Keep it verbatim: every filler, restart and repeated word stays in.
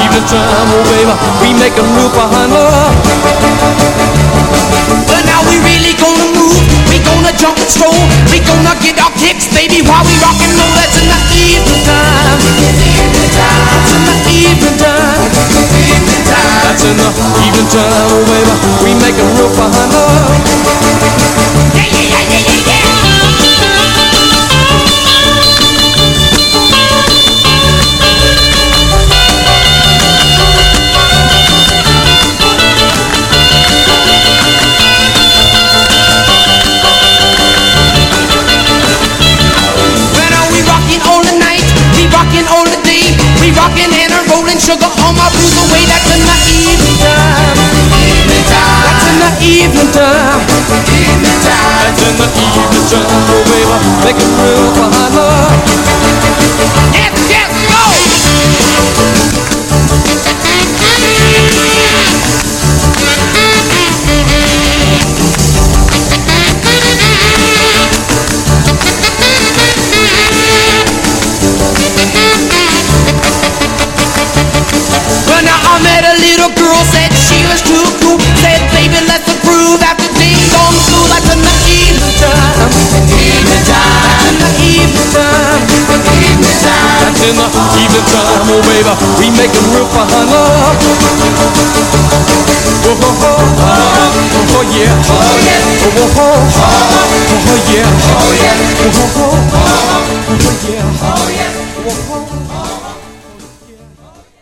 evening time, oh baby, we making real fine love. But now we really gonna move, we gonna jump and stroll, we gonna get our kicks, baby, while we rock and roll. That's in the evening time. That's in the evening time. That's in the evening time, oh baby, we making real fine love. Yeah, yeah, yeah, yeah, yeah, yeah. Rockin' all the day, we rockin' and a rollin' sugar on my blues away. That's in the evening time. Evening time. That's in the evening time. Evening time. That's in the evening time, oh baby, making real fine love. Yes, yes, go! Well, now I met a little girl, said she was too cool. Said, baby, let's groove after ding dong school. That's in the evening time. Evening time. That's in the evening time. Evening time. That's in the evening time, oh baby, we making real fine love. Oh, oh, oh, oh, oh, yeah, oh, yeah, oh, oh, oh, oh, yeah, oh, yeah, oh, oh, oh, oh, yeah, oh.